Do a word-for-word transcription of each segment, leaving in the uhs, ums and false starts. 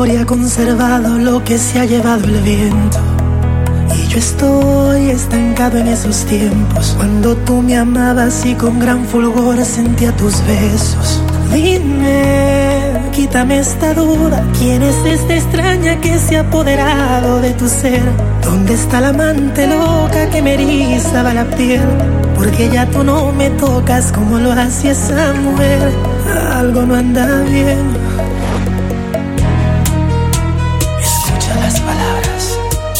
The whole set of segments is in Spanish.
memoria ha conservado lo que se ha llevado el viento. Y yo estoy estancado en esos tiempos, cuando tú me amabas y con gran fulgor sentía tus besos. Dime, quítame esta duda, ¿quién es esta extraña que se ha apoderado de tu ser? ¿Dónde está la amante loca que me erizaba la piel? Porque ya tú no me tocas como lo hacía esa mujer. Algo no anda bien. Escucha las palabras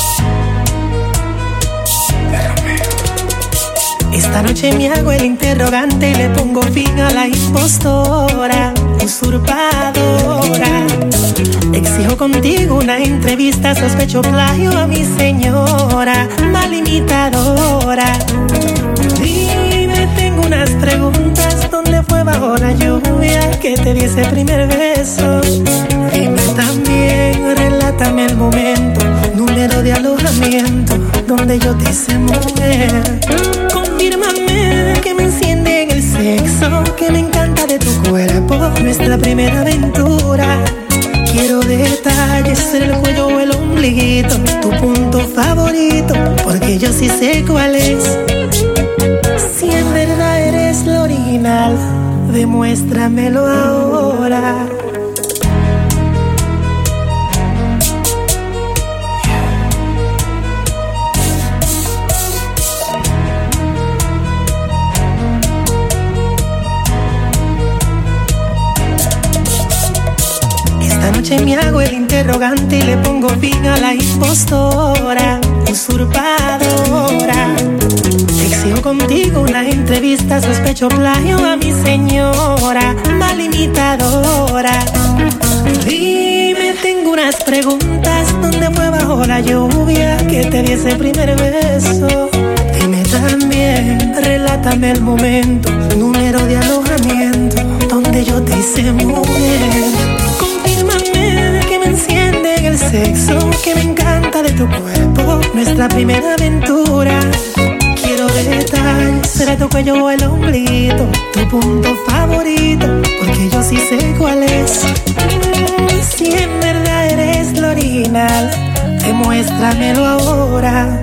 de Romeo. Esta noche me hago el interrogante y le pongo fin a la impostora, usurpadora. Exijo contigo una entrevista, sospecho plagio a mi señora, mal imitadora. Dime, tengo unas preguntas, ¿dónde fue bajo la lluvia que te di ese primer beso? Dime también, relátame el momento, número de alojamiento, donde yo te hice mujer. Confírmame que me enciende en el sexo, que me encanta de tu cuerpo, nuestra primera aventura. Quiero detalles, el cuello o el ombliguito, tu punto favorito, porque yo sí sé cuál es. Si en verdad eres lo original, demuéstramelo ahora. Esta noche me hago el interrogante y le pongo fin a la impostora, usurpadora. Exijo contigo una entrevista, sospecho plagio a mi señora, mal imitadora. Dime, tengo unas preguntas, ¿dónde fue bajo la lluvia que te di ese primer beso? Dime también, relátame el momento, número de alojamiento, donde yo te hice mujer. Confírmame que me enciende en el sexo, que me encanta de tu cuerpo, nuestra primera aventura. Quiero detalles, será tu cuello o el ombliguito, tu punto favorito, porque yo sí sé cuál es. Si en verdad eres lo original, demuéstramelo ahora.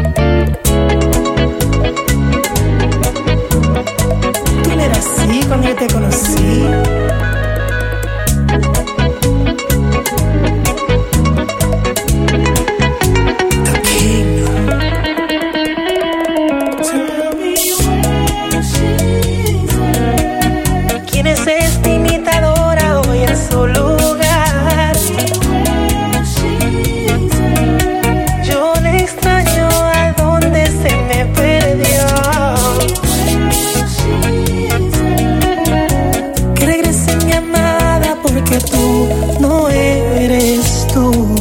Tú no eras así cuando yo te conocí. ¿Quién es esta imitadora hoy en su lugar? Yo le extraño a donde se me perdió. Que regrese mi amada, porque tú no eres tú.